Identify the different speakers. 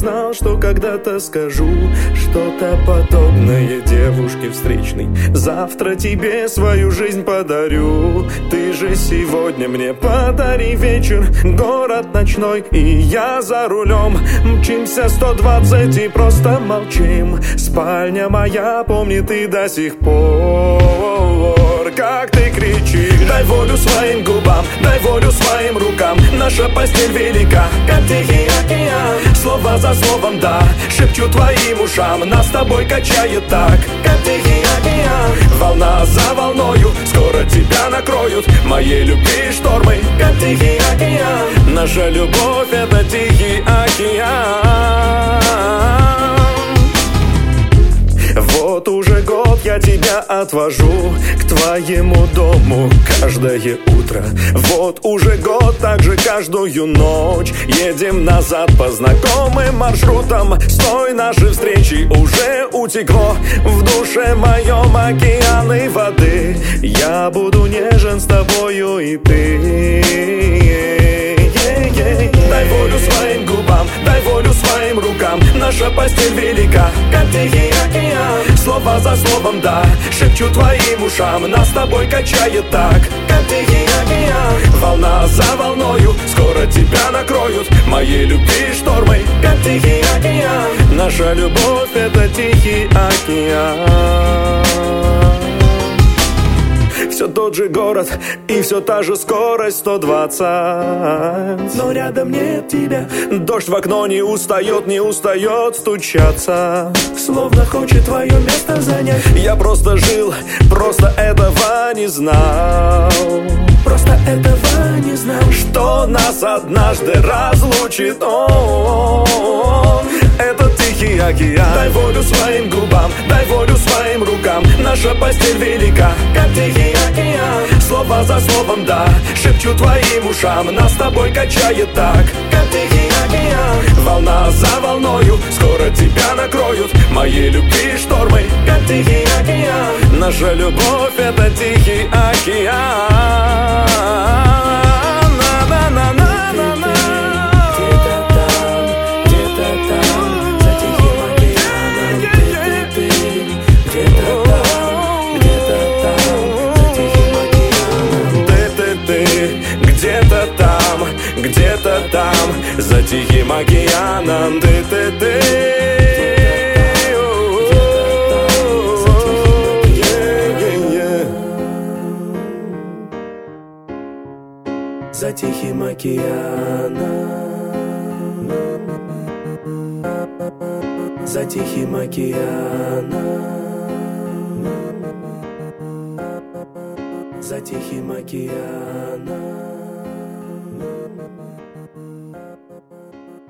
Speaker 1: знал, что когда-то скажу что-то подобное девушке встречной. Завтра тебе свою жизнь подарю. Ты же сегодня мне подари вечер, город ночной, и я за рулем. Мчимся 120 и просто молчим. Спальня моя помнит и до сих пор, как ты кричишь. Дай волю своим губам, дай волю своим рукам. Наша постель велика, как тихий океан. Слово за словом, да, шепчу твоим ушам. Нас с тобой качает так, как тихий океан. Волна за волною, скоро тебя накроют моей любви штормы, как тихий океан. Наша любовь — это тихий океан. Вот уже год я тебя отвожу к твоему дому каждое утро. Вот уже год, так же каждую ночь едем назад по знакомым маршрутам. С той нашей встречи уже утекло в душе моем океаны воды. Я буду нежен с тобою и ты. Дай волю своим губам, дай волю своим рукам. Наша постель велика, как тихий океан. Слово за словом, да, шепчу твоим ушам. Нас с тобой качает так, как тихий океан. Волна за волною, скоро тебя накроют моей любви штормы, как тихий океан. Наша любовь — это тихий океан. Все тот же город и все та же скорость 120. Но рядом нет тебя. Дождь в окно не устает стучаться. Словно хочет твое место занять. Я просто жил, просто этого не знал. Просто этого не знал, что нас однажды разлучит он. Это тихий океан. Дай волю своим губам, дай волю своим рукам. Наша постель велика, как тихий океан. Слово за словом, да, шепчу твоим ушам. Нас с тобой качает так, как тихий океан. Волна за волною, скоро тебя накроют моей любви штормы, как тихий океан. Наша любовь — это тихий океан. На-на-на-на-на-на. Где-то там, за тихим океаном, ты-ты-ты. За тихим океаном, за тихим океаном, за тихим океаном.